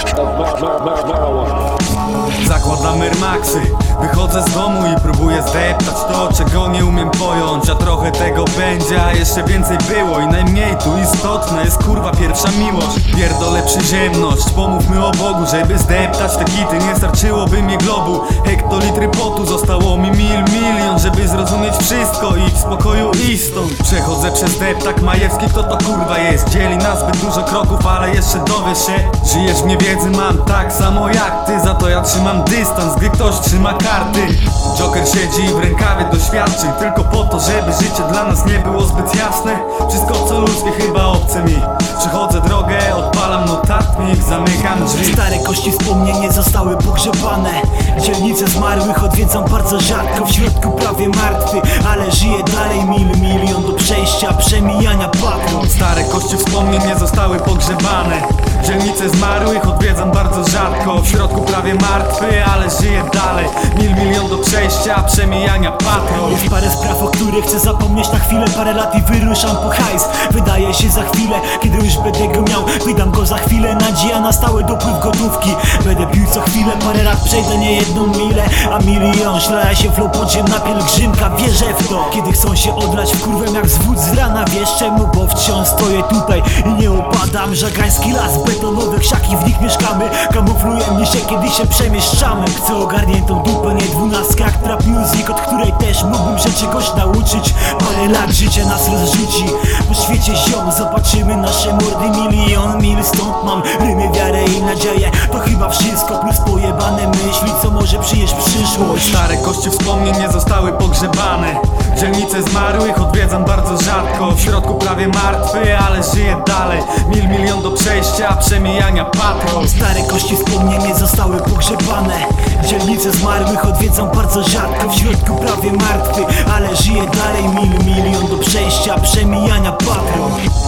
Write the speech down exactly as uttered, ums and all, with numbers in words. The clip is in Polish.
Zakładam Air Maxy, wychodzę z domu i próbuję zdeptać to, czego nie umiem pojąć. A trochę tego będzie, a jeszcze więcej było. I najmniej tu istotna jest kurwa pierwsza miłość. Pierdolę przyziemność, pomówmy o Bogu. Żeby zdeptać te kity nie starczyłoby mi globu. Hektolitry potu, zostało mi mil, milion. Żeby zrozumieć wszystko i w spokoju iść stąd. Przechodzę przez deptak majewski, kto to kurwa jest. Dzieli nas zbyt dużo kroków, ale jeszcze dowiesz się. Żyjesz w niewiedzy, mam tak samo jak ty. Za to ja trzymam dystans, gdy ktoś trzyma karty. Joker siedzi w rękawie doświadczeń, tylko po to, żeby życie dla nas nie było zbyt jasne. Wszystko co ludzkie chyba obce mi. Przechodzę drogę, odpalam notatnik, zamykam drzwi. Stare kości wspomnień nie zostały pogrzebane. Dzielnice zmarłych odwiedzam bardzo rzadko. W środku prawie martwy, ale żyję dalej. Mil, milion do przejścia, przemijania patron. Stare kości wspomnień nie zostały pogrzebane. Dzielnice zmarłych odwiedzam bardzo rzadko. W środku prawie martwy, ale żyję dalej. Mil, milion do przejścia, przemijania patron. Jest parę spraw, o których chcę zapomnieć na chwilę. Parę lat i wyruszam po hajs. Wydaje się za chwilę, kiedy już będę go miał. Wydam go za chwilę, nadzieja na stały dopływ gotówki. Będę pił co chwilę, parę lat przejdę nie jedną milę. A milion ślaja się flow podziemna pielgrzymka. Wierzę w to, kiedy chcą się odlać w kurwę jak zwód z rana. Wiesz czemu? Bo wciąż stoję tutaj i nie opadam. Żagański las, betonowe krzaki, w nich mieszkamy. Kamuflujemy się, kiedy się przemieszczamy. Chcę ogarniętą dupę, nie dwunastka jak trap music, od której też mógłbym się czegoś nauczyć. Parę lat życie nas rozrzuci po świecie ziom, zobaczymy nasze mordy. Milion mil stąd mam rymy, wiarę i nadzieję. To chyba wszystko plus pojebane myśli, co może przyjeść przyszłość. Stare kości wspomnień nie zostały pogrzebane. Dzielnice zmarłych odwiedzam bardzo rzadko. W środku prawie martwy, ale żyję dalej. Mil, milion do przejścia, przemijania patron. Stare kości wspomnień nie zostały pogrzebane. Dzielnice zmarłych odwiedzam bardzo rzadko. W środku prawie martwy, ale żyję dalej. Mil, milion do przejścia, przemijania patron.